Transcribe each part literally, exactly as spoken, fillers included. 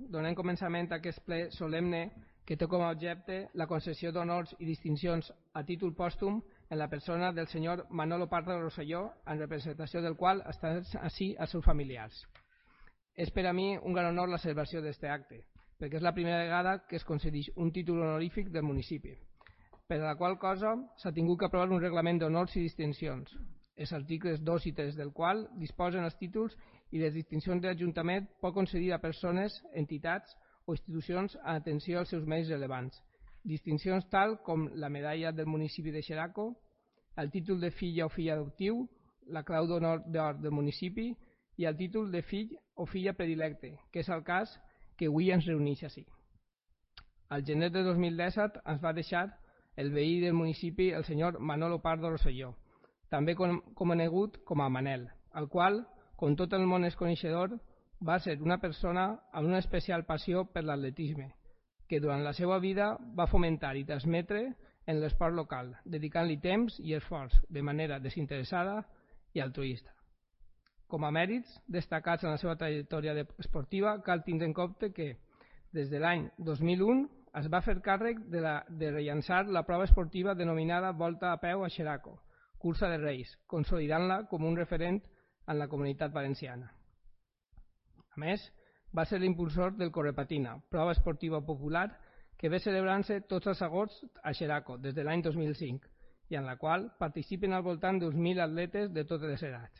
donem començament a aquest ple solemne que té com a objecte la concessió d'honors i distincions a títol pòstum en la persona del senyor Manolo Pardo Rosselló, en representació del qual estan així els seus familiars. És per a mi un gran honor la celebració d'aquest acte, perquè és la primera vegada que es concedeix un títol honorífic del municipi, per a la qual cosa s'ha tingut que aprovar un reglament d'honors i distincions, els articles dos i tres del qual disposen els títols i les distincions de l'Ajuntament pot concedir a persones, entitats o institucions en atenció als seus mèrits rellevants. Distincions tal com la medalla del municipi de Xeraco, el títol de filla o fill adoptiu, la clau d'honor d'or del municipi i el títol de fill o filla predilecte, que és el cas que avui ens reuneix així. Al gener de dos mil disset ens va deixar el veí del municipi, el senyor Manolo Pardo Rosselló, també conegut com a Manel, el qual, com tot el món és coneixedor, va ser una persona amb una especial passió per l'atletisme, que durant la seva vida va fomentar i transmetre en l'esport local, dedicant-li temps i esforç de manera desinteressada i altruista. Com a mèrits destacats en la seva trajectòria esportiva, cal tindre en compte que des de l'any dos mil un es va fer càrrec de, la, de rellançar la prova esportiva denominada Volta a peu a Xeraco, cursa de Reis, consolidant-la com un referent en la comunitat valenciana. A més, va ser l'impulsor del Correpatina, prova esportiva popular que ve celebrant-se tots els agosts a Xeraco des de l'any dos mil cinc i en la qual participen al voltant d'uns mil atletes de totes les edats.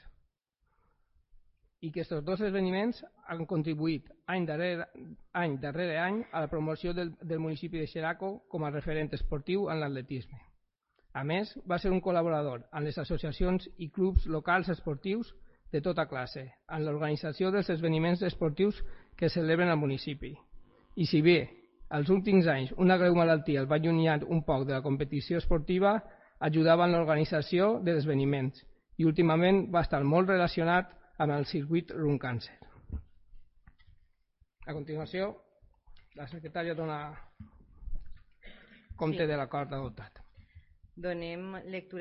I que aquests dos esdeveniments han contribuït any darrere any, darrere any a la promoció del, del municipi de Xeraco com a referent esportiu en l'atletisme. A més, va ser un col·laborador en les associacions i clubs locals esportius de tota classe, en l'organització dels esdeveniments esportius que es celebren al municipi. I si bé, als últims anys, una greu malaltia el va allunyar un poc de la competició esportiva, ajudava en l'organització de esdeveniments i últimament va estar molt relacionat amb el circuit Run Càncer. A continuació, la secretària dona compte sí. de l'acord adoptat. Donem lectura